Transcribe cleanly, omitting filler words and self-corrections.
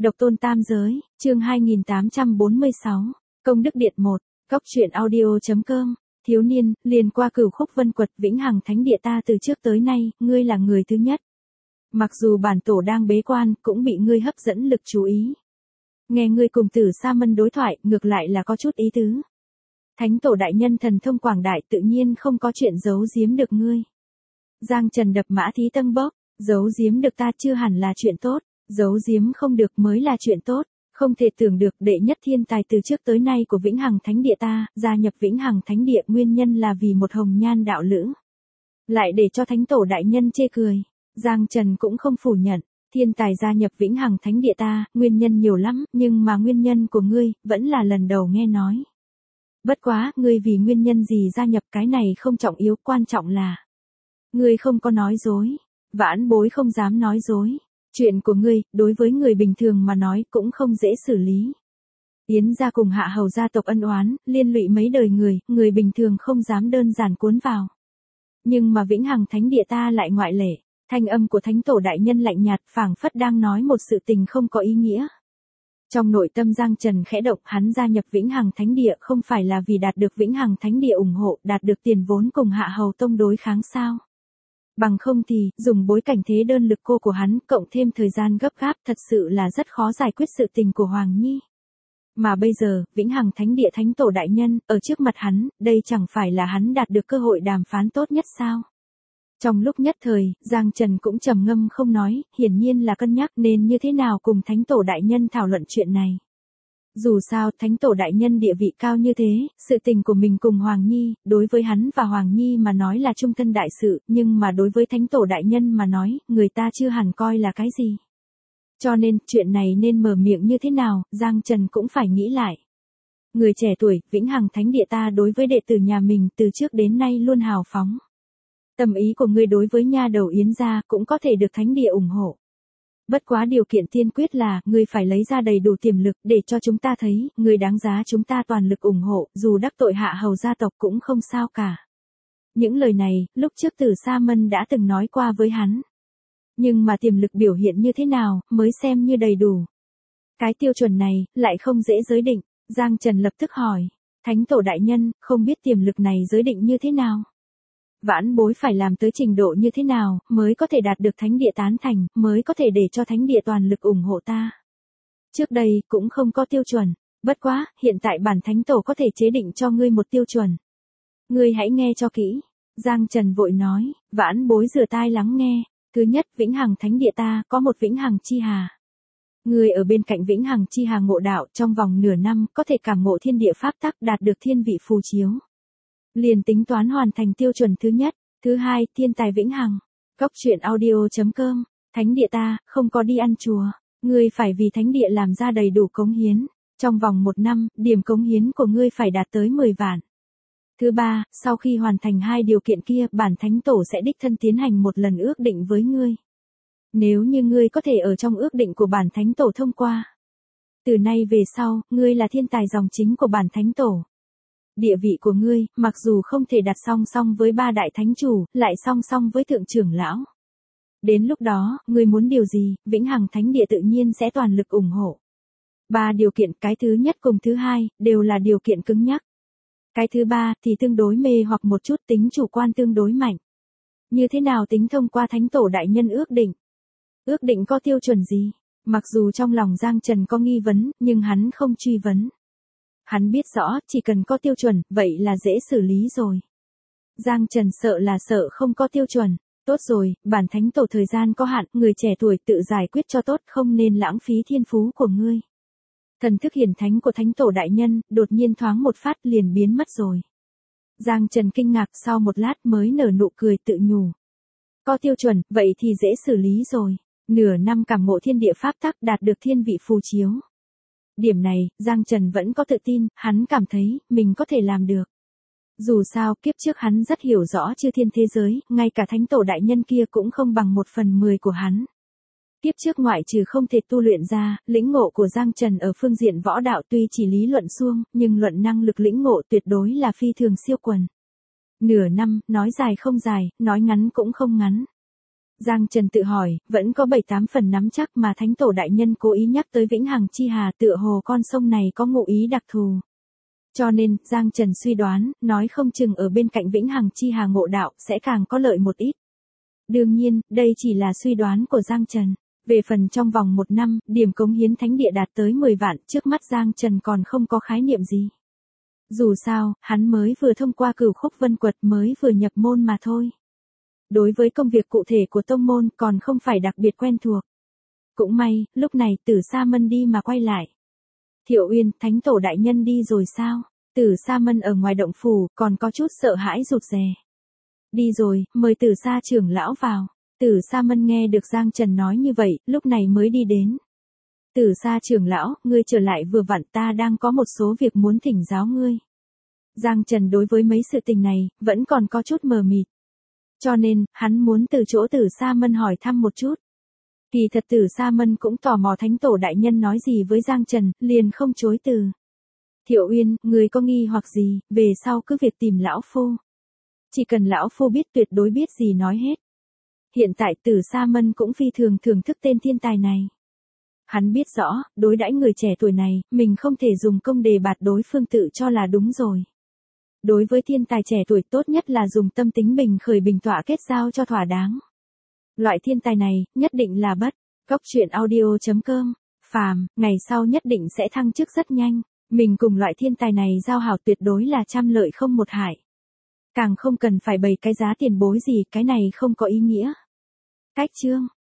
Độc tôn tam giới, chương 2846, Công đức điện 1, Cốc truyện audio.com, thiếu niên, liền qua cửu khúc vân quật vĩnh hằng thánh địa ta từ trước tới nay, ngươi là người thứ nhất. Mặc dù bản tổ đang bế quan, cũng bị ngươi hấp dẫn lực chú ý. Nghe ngươi cùng Tử Sa Mân đối thoại, ngược lại là có chút ý tứ. Thánh tổ đại nhân thần thông quảng đại tự nhiên không có chuyện giấu giếm được ngươi. Giang Trần đập mã thí tâm bốc, giấu giếm được ta chưa hẳn là chuyện tốt, giấu giếm không được mới là chuyện tốt. Không thể tưởng được đệ nhất thiên tài từ trước tới nay của Vĩnh Hằng Thánh Địa ta, gia nhập Vĩnh Hằng Thánh Địa nguyên nhân là vì một hồng nhan đạo lữ. Lại để cho thánh tổ đại nhân chê cười. Giang Trần cũng không phủ nhận, thiên tài gia nhập Vĩnh Hằng Thánh Địa ta, nguyên nhân nhiều lắm, nhưng mà nguyên nhân của ngươi, vẫn là lần đầu nghe nói. Bất quá, ngươi vì nguyên nhân gì gia nhập cái này không trọng yếu, quan trọng là ngươi không có nói dối, vãn bối không dám nói dối. Chuyện của ngươi, đối với người bình thường mà nói cũng không dễ xử lý. Yến gia cùng Hạ Hầu gia tộc ân oán, liên lụy mấy đời người bình thường không dám đơn giản cuốn vào. Nhưng mà Vĩnh Hằng Thánh Địa ta lại ngoại lệ, thanh âm của thánh tổ đại nhân lạnh nhạt phảng phất đang nói một sự tình không có ý nghĩa. Trong nội tâm Giang Trần khẽ động, hắn gia nhập Vĩnh Hằng Thánh Địa không phải là vì đạt được Vĩnh Hằng Thánh Địa ủng hộ, đạt được tiền vốn cùng Hạ Hầu tông đối kháng sao? Bằng không thì, dùng bối cảnh thế đơn lực cô của hắn, cộng thêm thời gian gấp gáp, thật sự là rất khó giải quyết sự tình của Hoàng Nhi. Mà bây giờ, Vĩnh Hằng Thánh Địa thánh tổ đại nhân, ở trước mặt hắn, đây chẳng phải là hắn đạt được cơ hội đàm phán tốt nhất sao? Trong lúc nhất thời, Giang Trần cũng trầm ngâm không nói, hiển nhiên là cân nhắc nên như thế nào cùng thánh tổ đại nhân thảo luận chuyện này. Dù sao, thánh tổ đại nhân địa vị cao như thế, sự tình của mình cùng Hoàng Nhi, đối với hắn và Hoàng Nhi mà nói là trung thân đại sự, nhưng mà đối với thánh tổ đại nhân mà nói, người ta chưa hẳn coi là cái gì. Cho nên, chuyện này nên mở miệng như thế nào, Giang Trần cũng phải nghĩ lại. Người trẻ tuổi, Vĩnh Hằng Thánh Địa ta đối với đệ tử nhà mình từ trước đến nay luôn hào phóng. Tâm ý của ngươi đối với nha đầu Yến gia cũng có thể được Thánh Địa ủng hộ. Bất quá điều kiện tiên quyết là, ngươi phải lấy ra đầy đủ tiềm lực để cho chúng ta thấy, ngươi đáng giá chúng ta toàn lực ủng hộ, dù đắc tội Hạ Hầu gia tộc cũng không sao cả. Những lời này, lúc trước Tử Sa Mân đã từng nói qua với hắn. Nhưng mà tiềm lực biểu hiện như thế nào, mới xem như đầy đủ. Cái tiêu chuẩn này, lại không dễ giới định, Giang Trần lập tức hỏi. Thánh tổ đại nhân, không biết tiềm lực này giới định như thế nào? Vãn bối phải làm tới trình độ như thế nào, mới có thể đạt được thánh địa tán thành, mới có thể để cho thánh địa toàn lực ủng hộ ta. Trước đây, cũng không có tiêu chuẩn. Bất quá, hiện tại bản thánh tổ có thể chế định cho ngươi một tiêu chuẩn. Ngươi hãy nghe cho kỹ. Giang Trần vội nói, vãn bối rửa tai lắng nghe. Thứ nhất, Vĩnh Hằng Thánh Địa ta, có một Vĩnh Hằng Chi Hà. Ngươi ở bên cạnh Vĩnh Hằng Chi Hà ngộ đạo, trong vòng nửa năm, có thể cảm ngộ thiên địa pháp tắc, đạt được thiên vị phù chiếu. Liền tính toán hoàn thành tiêu chuẩn thứ nhất. Thứ hai, thiên tài Vĩnh Hằng. Cốc truyện audio.com, Thánh Địa ta, không có đi ăn chùa. Ngươi phải vì Thánh Địa làm ra đầy đủ cống hiến. Trong vòng 1 năm, điểm cống hiến của ngươi phải đạt tới 10 vạn. Thứ ba, sau khi hoàn thành 2 điều kiện kia, bản thánh tổ sẽ đích thân tiến hành một lần ước định với ngươi. Nếu như ngươi có thể ở trong ước định của bản thánh tổ thông qua. Từ nay về sau, ngươi là thiên tài dòng chính của bản thánh tổ. Địa vị của ngươi, mặc dù không thể đặt song song với 3 đại thánh chủ, lại song song với thượng trưởng lão. Đến lúc đó, ngươi muốn điều gì, Vĩnh Hằng Thánh Địa tự nhiên sẽ toàn lực ủng hộ. 3 điều kiện, cái thứ nhất cùng thứ hai, đều là điều kiện cứng nhắc. Cái thứ ba, thì tương đối mê hoặc một chút, tính chủ quan tương đối mạnh. Như thế nào tính thông qua thánh tổ đại nhân ước định? Ước định có tiêu chuẩn gì? Mặc dù trong lòng Giang Trần có nghi vấn, nhưng hắn không truy vấn. Hắn biết rõ, chỉ cần có tiêu chuẩn, vậy là dễ xử lý rồi. Giang Trần sợ là sợ không có tiêu chuẩn. Tốt rồi, bản thánh tổ thời gian có hạn, người trẻ tuổi tự giải quyết cho tốt, không nên lãng phí thiên phú của ngươi. Thần thức hiển thánh của thánh tổ đại nhân, đột nhiên thoáng một phát liền biến mất rồi. Giang Trần kinh ngạc, sau một lát mới nở nụ cười tự nhủ. Có tiêu chuẩn, vậy thì dễ xử lý rồi. Nửa năm cảm ngộ thiên địa pháp tắc, đạt được thiên vị phù chiếu. Điểm này, Giang Trần vẫn có tự tin, hắn cảm thấy, mình có thể làm được. Dù sao, kiếp trước hắn rất hiểu rõ chư thiên thế giới, ngay cả thánh tổ đại nhân kia cũng không bằng 1/10 của hắn. Kiếp trước ngoại trừ không thể tu luyện ra, lĩnh ngộ của Giang Trần ở phương diện võ đạo tuy chỉ lý luận suông, nhưng luận năng lực lĩnh ngộ tuyệt đối là phi thường siêu quần. Nửa năm, nói dài không dài, nói ngắn cũng không ngắn. Giang Trần tự hỏi, vẫn có 7-8 phần nắm chắc mà Thánh Tổ Đại Nhân cố ý nhắc tới Vĩnh Hằng Chi Hà, tựa hồ con sông này có ngụ ý đặc thù. Cho nên, Giang Trần suy đoán, nói không chừng ở bên cạnh Vĩnh Hằng Chi Hà ngộ đạo, sẽ càng có lợi một ít. Đương nhiên, đây chỉ là suy đoán của Giang Trần. Về phần trong vòng 1 năm, điểm cống hiến thánh địa đạt tới 10 vạn, trước mắt Giang Trần còn không có khái niệm gì. Dù sao, hắn mới vừa thông qua Cửu Khúc Vân Quật, mới vừa nhập môn mà thôi. Đối với công việc cụ thể của tông môn còn không phải đặc biệt quen thuộc. Cũng may, lúc này Tử Sa Mân đi mà quay lại. Thiệu Uyên, Thánh Tổ Đại Nhân đi rồi sao? Tử Sa Mân ở ngoài động phủ, còn có chút sợ hãi rụt rè. Đi rồi, mời Tử Sa trưởng lão vào. Tử Sa Mân nghe được Giang Trần nói như vậy, lúc này mới đi đến. Tử Sa trưởng lão, ngươi trở lại vừa vặn, ta đang có một số việc muốn thỉnh giáo ngươi. Giang Trần đối với mấy sự tình này, vẫn còn có chút mờ mịt. Cho nên, hắn muốn từ chỗ Tử Sa Mân hỏi thăm một chút. Kỳ thật Tử Sa Mân cũng tò mò Thánh Tổ Đại Nhân nói gì với Giang Trần, liền không chối từ. Thiệu Uyên, người có nghi hoặc gì, về sau cứ việc tìm lão phu. Chỉ cần lão phu biết, tuyệt đối biết gì nói hết. Hiện tại Tử Sa Mân cũng phi thường thưởng thức tên thiên tài này. Hắn biết rõ, đối đãi người trẻ tuổi này, mình không thể dùng công đề bạt đối phương tự cho là đúng rồi. Đối với thiên tài trẻ tuổi tốt nhất là dùng tâm tính bình khởi bình tọa kết giao cho thỏa đáng. Loại thiên tài này, nhất định là bất. Cóc truyện audio.com. Phàm, ngày sau nhất định sẽ thăng chức rất nhanh. Mình cùng loại thiên tài này giao hảo tuyệt đối là trăm lợi không một hại. Càng không cần phải bày cái giá tiền bối gì, cái này không có ý nghĩa. Cách chương.